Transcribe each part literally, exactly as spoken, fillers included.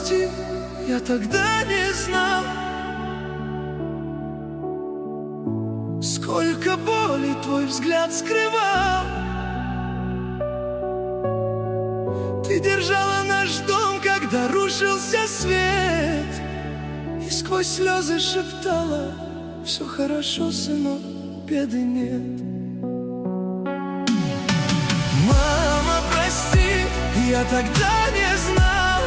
прости, я тогда не знал, сколько боли твой взгляд скрывал. Ты держала наш дом, когда рушился свет, и сквозь слезы шептала: все хорошо, сынок, беды нет. Мама, прости, я тогда не знал,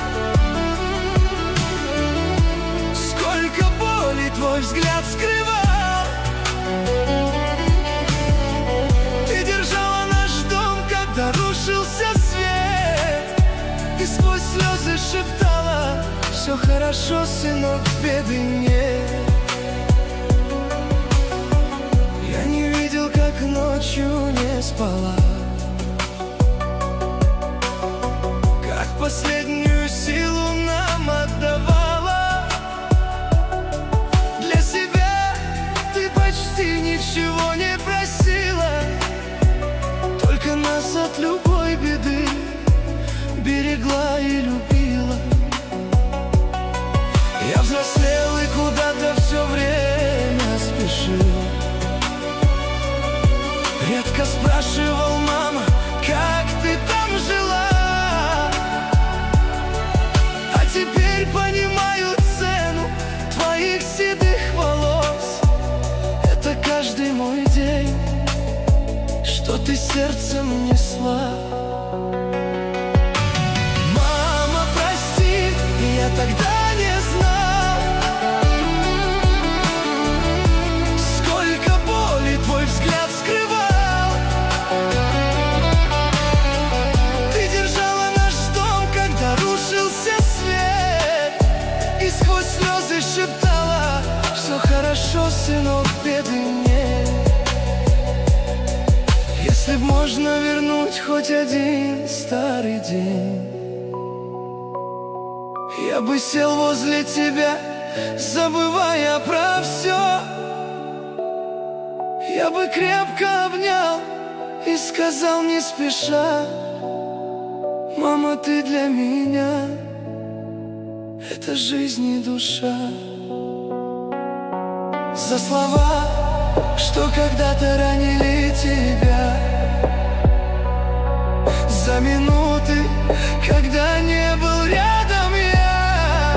сколько боли твой взгляд скрывал. Ты держала наш дом, когда рушился свет, и сквозь слезы шептала: все хорошо, сынок, беды нет. Я не видел, как ночью не спала, как последнюю силу нам отдавала. Для себя ты почти ничего не просила, только нас от любой беды берегла и любила. Я взрослел и куда-то все время спешил, редко спрашивал: мама, как ты там жила? А теперь понимаю цену твоих седых волос. Это каждый мой день, что ты сердцем несла. Мама, прости, я тогда не знал, сколько боли твой взгляд скрывал. Ты держала наш дом, когда рушился свет, и сквозь слезы шептала: все хорошо, сынок, беды нет. Если б можно вернуть хоть один старый день, я бы сел возле тебя, забывая про все. Я бы крепко обнял и сказал не спеша: мама, ты для меня — это жизнь и душа. За слова, что когда-то ранили тебя, за минуты, когда не был рядом я,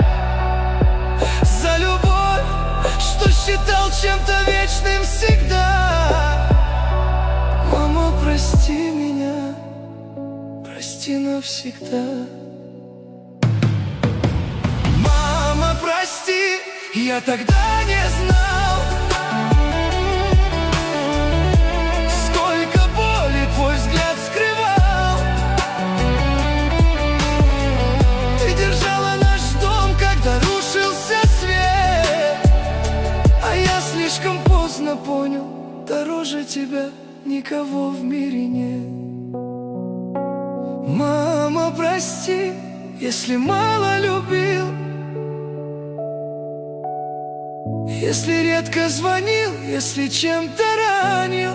за любовь, что считал чем-то вечным всегда. Мама, прости меня, прости навсегда. Мама, прости, я тогда не знал, сколько боли твой взгляд скрывал. Ты держала наш дом, когда рушился свет, а я слишком поздно понял: дороже тебя никого в мире нет. Мама, прости, если мало любил, если редко звонил, если чем-то ранил.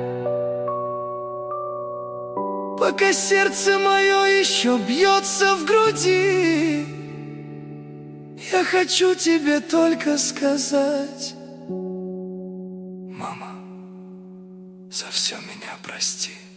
Пока сердце мое еще бьется в груди, я хочу тебе только сказать: мама, за все меня прости.